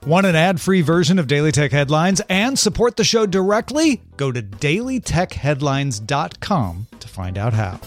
Want an ad-free version of Daily Tech Headlines and support the show directly? Go to dailytechheadlines.com to find out how.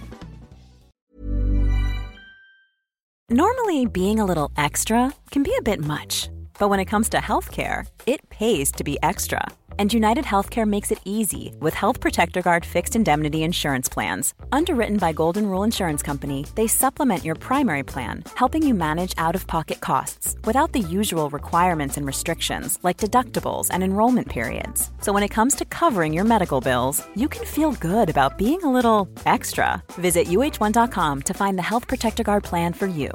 Normally, being a little extra can be a bit much. But when it comes to healthcare, it pays to be extra. And United Healthcare makes it easy with Health Protector Guard fixed indemnity insurance plans. Underwritten by Golden Rule Insurance Company, they supplement your primary plan, helping you manage out-of-pocket costs without the usual requirements and restrictions like deductibles and enrollment periods. So when it comes to covering your medical bills, you can feel good about being a little extra. Visit uh1.com to find the Health Protector Guard plan for you.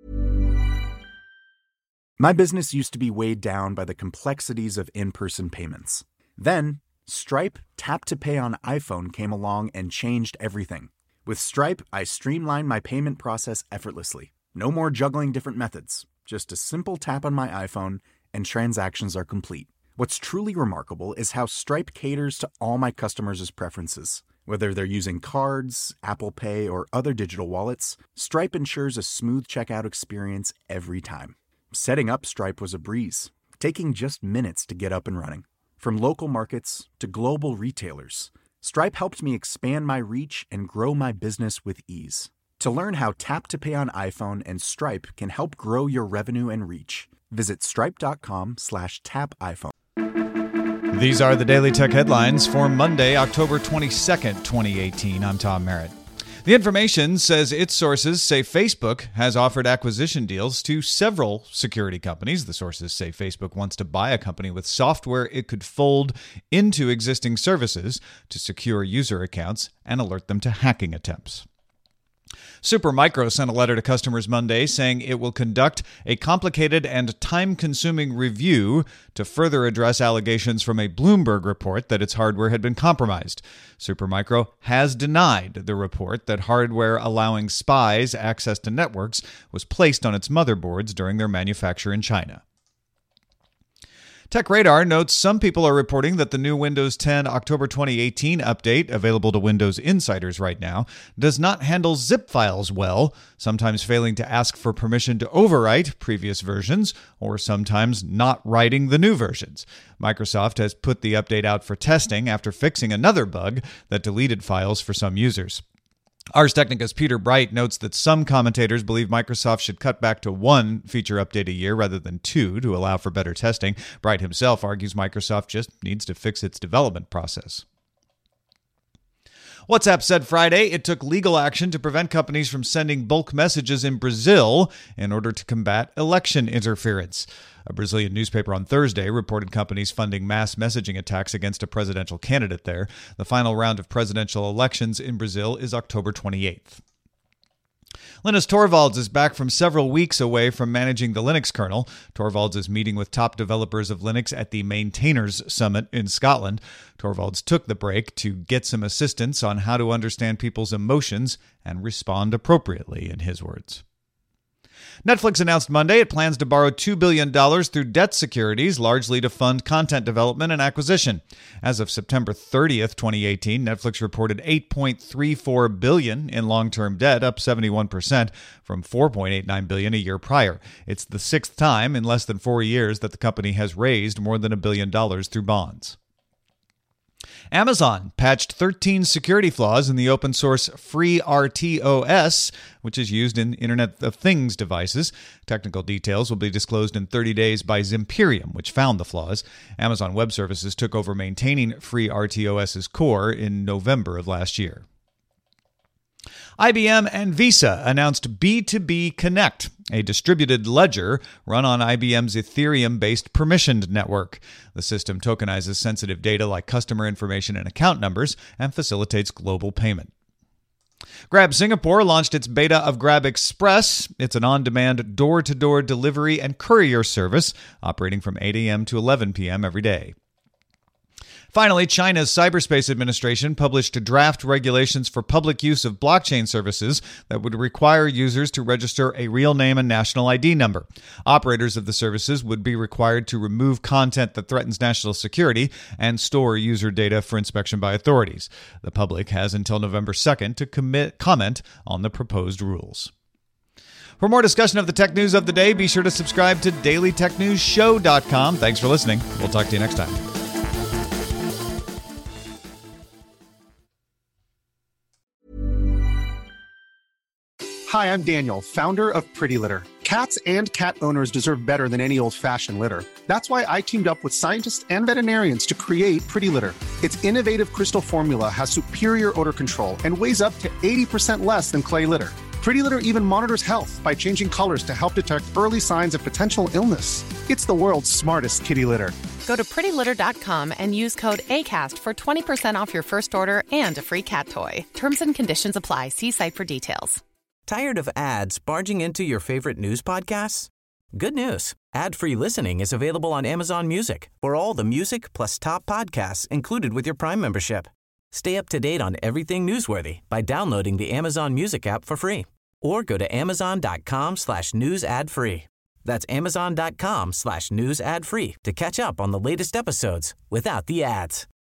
My business used to be weighed down by the complexities of in-person payments. Then, Stripe Tap to Pay on iPhone came along and changed everything. With Stripe, I streamlined my payment process effortlessly. No more juggling different methods. Just a simple tap on my iPhone and transactions are complete. What's truly remarkable is how Stripe caters to all my customers' preferences. Whether they're using cards, Apple Pay, or other digital wallets, Stripe ensures a smooth checkout experience every time. Setting up Stripe was a breeze, taking just minutes to get up and running. From local markets to global retailers, Stripe helped me expand my reach and grow my business with ease. To learn how Tap to Pay on iPhone and Stripe can help grow your revenue and reach, visit stripe.com/tapiphone. These are the Daily Tech Headlines for Monday, October 22nd, 2018. I'm Tom Merritt. The information says its sources say Facebook has offered acquisition deals to several security companies. The sources say Facebook wants to buy a company with software it could fold into existing services to secure user accounts and alert them to hacking attempts. Supermicro sent a letter to customers Monday saying it will conduct a complicated and time-consuming review to further address allegations from a Bloomberg report that its hardware had been compromised. Supermicro has denied the report that hardware allowing spies access to networks was placed on its motherboards during their manufacture in China. TechRadar notes some people are reporting that the new Windows 10 October 2018 update, available to Windows insiders right now, does not handle zip files well, sometimes failing to ask for permission to overwrite previous versions, or sometimes not writing the new versions. Microsoft has put the update out for testing after fixing another bug that deleted files for some users. Ars Technica's Peter Bright notes that some commentators believe Microsoft should cut back to one feature update a year rather than two to allow for better testing. Bright himself argues Microsoft just needs to fix its development process. WhatsApp said Friday it took legal action to prevent companies from sending bulk messages in Brazil in order to combat election interference. A Brazilian newspaper on Thursday reported companies funding mass messaging attacks against a presidential candidate there. The final round of presidential elections in Brazil is October 28th. Linus Torvalds is back from several weeks away from managing the Linux kernel. Torvalds is meeting with top developers of Linux at the Maintainers Summit in Scotland. Torvalds took the break to get some assistance on how to understand people's emotions and respond appropriately, in his words. Netflix announced Monday it plans to borrow $2 billion through debt securities, largely to fund content development and acquisition. As of September 30th, 2018, Netflix reported $8.34 billion in long-term debt, up 71% from $4.89 billion a year prior. It's the sixth time in less than 4 years that the company has raised more than $1 billion through bonds. Amazon patched 13 security flaws in the open-source FreeRTOS, which is used in Internet of Things devices. Technical details will be disclosed in 30 days by Zimperium, which found the flaws. Amazon Web Services took over maintaining FreeRTOS's core in November of last year. IBM and Visa announced B2B Connect, a distributed ledger run on IBM's Ethereum-based permissioned network. The system tokenizes sensitive data like customer information and account numbers and facilitates global payment. Grab Singapore launched its beta of Grab Express. It's an on-demand door-to-door delivery and courier service operating from 8 a.m. to 11 p.m. every day. Finally, China's Cyberspace Administration published draft regulations for public use of blockchain services that would require users to register a real name and national ID number. Operators of the services would be required to remove content that threatens national security and store user data for inspection by authorities. The public has until November 2nd to comment on the proposed rules. For more discussion of the tech news of the day, be sure to subscribe to dailytechnewsshow.com. Thanks for listening. We'll talk to you next time. Hi, I'm Daniel, founder of Pretty Litter. Cats and cat owners deserve better than any old-fashioned litter. That's why I teamed up with scientists and veterinarians to create Pretty Litter. Its innovative crystal formula has superior odor control and weighs up to 80% less than clay litter. Pretty Litter even monitors health by changing colors to help detect early signs of potential illness. It's the world's smartest kitty litter. Go to prettylitter.com and use code ACAST for 20% off your first order and a free cat toy. Terms and conditions apply. See site for details. Tired of ads barging into your favorite news podcasts? Good news. Ad-free listening is available on Amazon Music for all the music plus top podcasts included with your Prime membership. Stay up to date on everything newsworthy by downloading the Amazon Music app for free or go to amazon.com/news ad free. That's amazon.com/news ad free to catch up on the latest episodes without the ads.